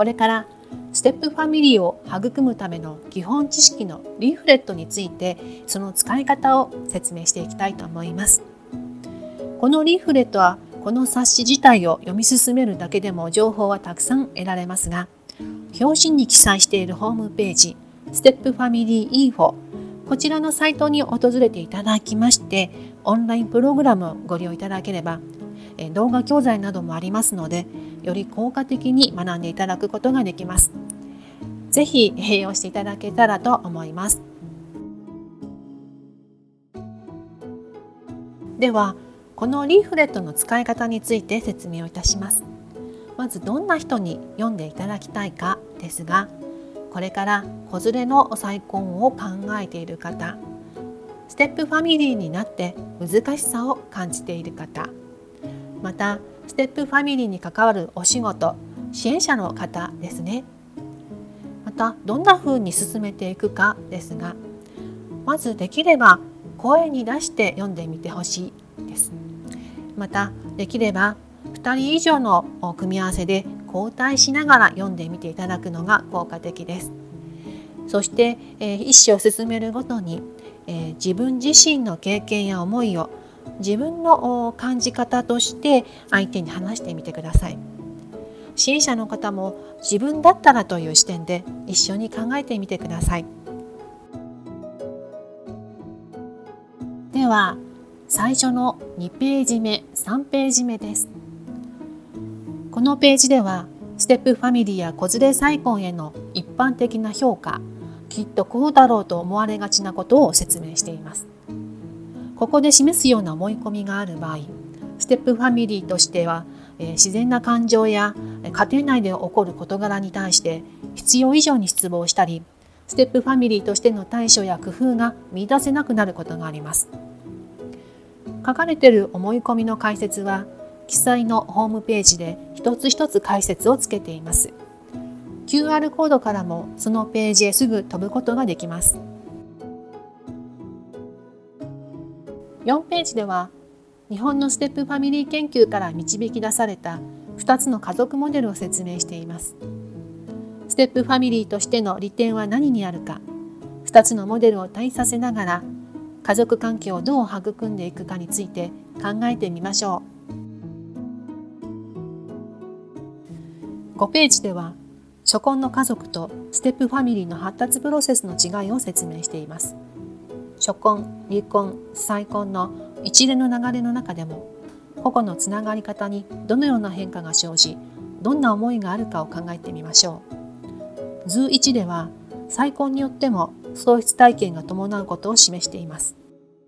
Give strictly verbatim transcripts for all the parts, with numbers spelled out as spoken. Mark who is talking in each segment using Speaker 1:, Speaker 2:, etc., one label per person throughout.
Speaker 1: これからステップファミリーを育むための基本知識のリーフレットについて、その使い方を説明していきたいと思います。このリーフレットはこの冊子自体を読み進めるだけでも情報はたくさん得られますが、表紙に記載しているホームページステップファミリーインフォ、こちらのサイトに訪れていただきまして、オンラインプログラムをご利用いただければ、動画教材などもありますので、より効果的に学んでいただくことができます。ぜひ併用していただけたらと思います。では、このリーフレットの使い方について説明をいたします。まずどんな人に読んでいただきたいかですが、これから子連れの再婚を考えている方、ステップファミリーになって難しさを感じている方、またステップファミリーに関わるお仕事、支援者の方ですね。またどんな風に進めていくかですが、まずできれば声に出して読んでみてほしいです。またできればふたり以上の組み合わせで交代しながら読んでみていただくのが効果的です。そして、えー、一章進めるごとに、えー、自分自身の経験や思いを自分の感じ方として相手に話してみてください。支援者の方も自分だったらという視点で一緒に考えてみてください。では最初のにページ目、さんページ目です。このページではステップファミリーや子連れ再婚への一般的な評価、きっとこうだろうと思われがちなことを説明しています。ここで示すような思い込みがある場合、ステップファミリーとしては、えー、自然な感情や家庭内で起こる事柄に対して必要以上に失望したり、ステップファミリーとしての対処や工夫が見出せなくなることがあります。書かれている思い込みの解説は記載のホームページで一つ一つ解説をつけています。 キューアール コードからもそのページへすぐ飛ぶことができます。よんページでは日本のステップファミリー研究から導き出されたふたつの家族モデルを説明しています。ステップファミリーとしての利点は何にあるか、ふたつのモデルを対比させながら家族関係をどう育んでいくかについて考えてみましょう。ごページでは初婚の家族とステップファミリーの発達プロセスの違いを説明しています。初婚、離婚、再婚の一連の流れの中でも個々のつながり方にどのような変化が生じ、どんな思いがあるかを考えてみましょう。図いちでは再婚によっても喪失体験が伴うことを示しています。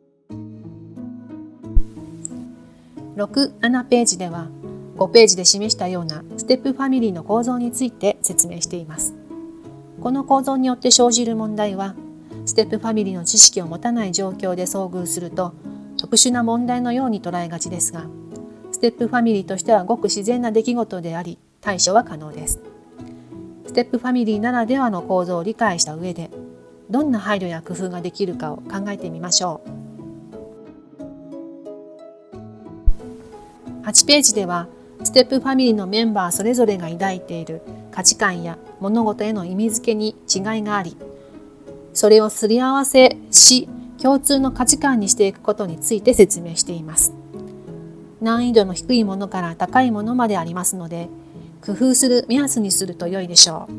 Speaker 1: ろく、ななページではごページで示したようなステップファミリーの構造について説明しています。この構造によって生じる問題は、ステップファミリーの知識を持たない状況で遭遇すると特殊な問題のように捉えがちですが、ステップファミリーとしてはごく自然な出来事であり、対処は可能です。ステップファミリーならではの構造を理解した上で、どんな配慮や工夫ができるかを考えてみましょう。はちページではステップファミリーのメンバーそれぞれが抱いている価値観や物事への意味付けに違いがあり、それをすり合わせし共通の価値観にしていくことについて説明しています。難易度の低いものから高いものまでありますので、工夫する目安にすると良いでしょう。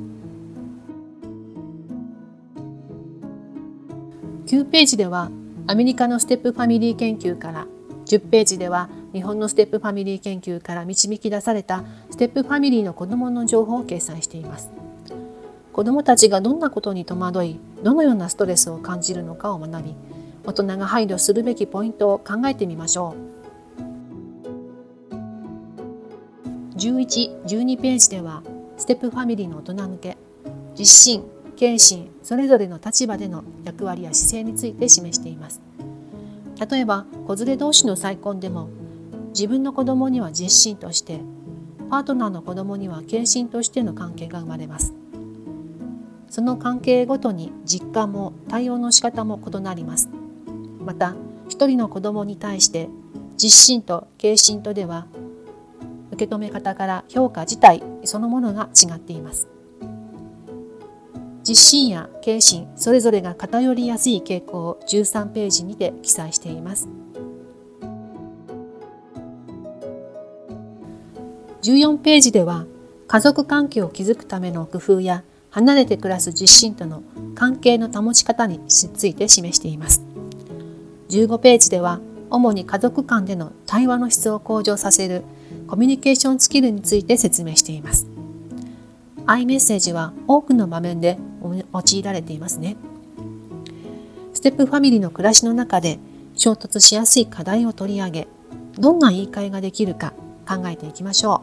Speaker 1: きゅうページではアメリカのステップファミリー研究から、じゅっページでは日本のステップファミリー研究から導き出されたステップファミリーの子どもの情報を掲載しています。子どもたちがどんなことに戸惑い、どのようなストレスを感じるのかを学び、大人が配慮するべきポイントを考えてみましょう。じゅういち、じゅうにページではステップファミリーの大人向け、実心、継心、それぞれの立場での役割や姿勢について示しています。例えば子連れ同士の再婚でも、自分の子供には実心として、パートナーの子供には継心としての関係が生まれます。その関係ごとに実感も対応の仕方も異なります。また一人の子供に対して実心と継心とでは受け止め方から評価自体そのものが違っています。実心や経心それぞれが偏りやすい傾向をじゅうさんページにて記載しています。じゅうよんページでは家族関係を築くための工夫や離れて暮らす実心との関係の保ち方について示しています。じゅうごページでは主に家族間での対話の質を向上させるコミュニケーションスキルについて説明しています。アイメッセージは多くの場面で用いられていますね。ステップファミリーの暮らしの中で衝突しやすい課題を取り上げ、どんな言い換えができるか考えていきましょ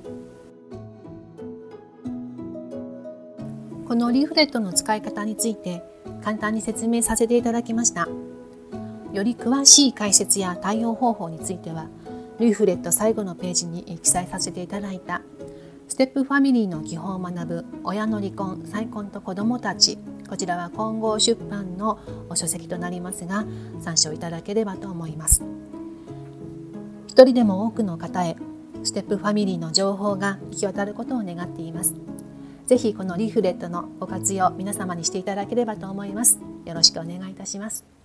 Speaker 1: う。このリーフレットの使い方について簡単に説明させていただきました。より詳しい解説や対応方法については、リーフレット最後のページに記載させていただいたステップファミリーの基本を学ぶ親の離婚、再婚と子どもたち、こちらは混合出版の書籍となりますが、参照いただければと思います。一人でも多くの方へステップファミリーの情報が行き渡ることを願っています。ぜひこのリーフレットのご活用皆様にしていただければと思います。よろしくお願いいたします。